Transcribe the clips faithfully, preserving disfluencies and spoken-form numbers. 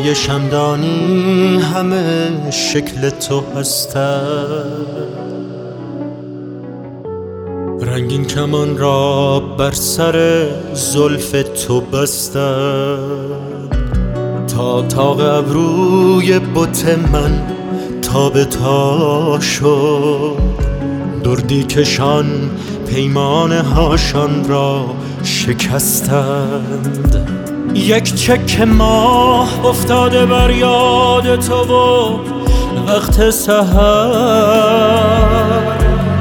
روی شمدانی همه شکل تو هستند، رنگین کمان را بر سر زلف تو بستند، تا تاق ابروی بت من تا به تا شد، دردی کشان پیمانه هاشان را شکستند. یک چک ماه افتاده بر یاد تو و وقت سحر،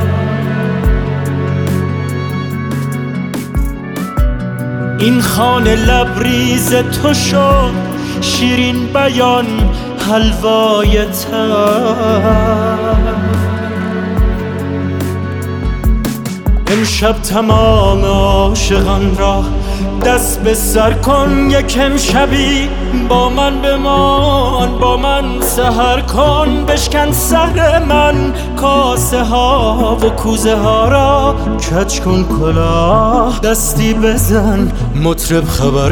این خانه لبریز تو شد شیرین بیان حلوای تر. امشب تمام عاشقان را دست به سر کن، یک امشبی با من بمان، با من سحر کن. بشکن سر من کاسه ها و کوزه ها را، کج کن کلاه دستی بزن مطرب خبر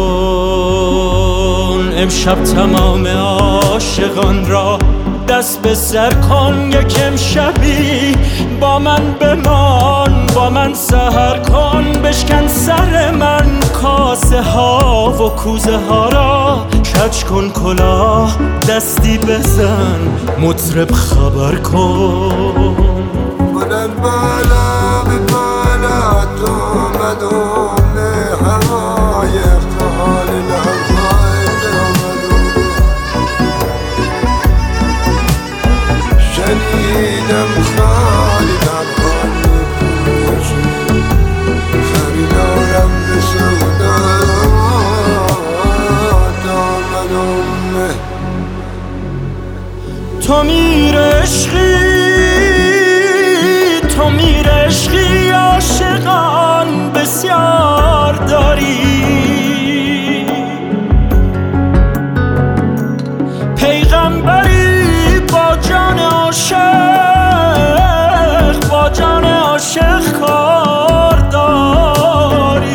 کن. امشب تمام عاشقان را دست به سر کن، یک امشبی با من بمان، با من سحر کن. بشکن سر من کاسه ها و کوزه ها را، کج کن کلاه دستی بزن مطرب خبر کن. گلم بالا به بالا تو مدوم هوای خال لحظای درمدوم، شنیدم خالی لبخان میپوشی، خریدارم به سودا دامنومه. تو میر عشقی، تو میر عشقی، عاشقان بسیار داری، پیغمبری با جان عاشق، با جان عاشق کار داری.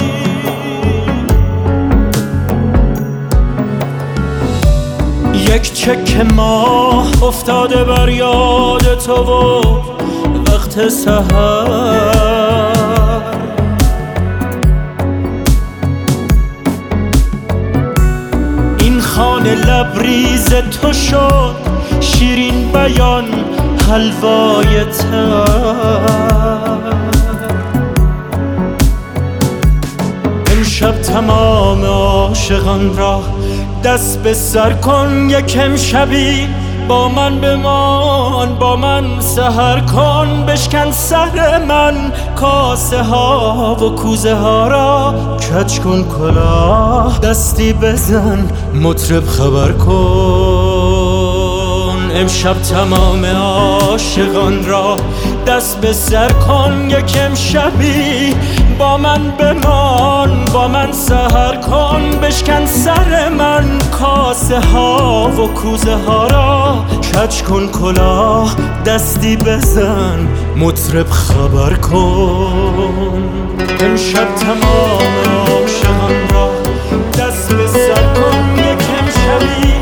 یک چک ماه افتاده بر یاد تو و وقت سحر، این خانه لبریز تو شد شیرین بیان حلوای تر. امشب تمام عاشقان را دست به سر کن، یک امشبی با من بمان، با من سحر کن. بشکن سر من کاسه ها و کوزه ها را، کج کن کلاه دستی بزن مطرب خبر کن. امشب تمام عاشقان را دست به سر کن، یک امشبی با من بمان، با من سحر کن. بشکن سر من کاسه ها و کوزه ها را، کج کن کلاه دستی بزن مطرب خبر کن. امشب تمام عاشقان را دست به سر کن، یک امشبی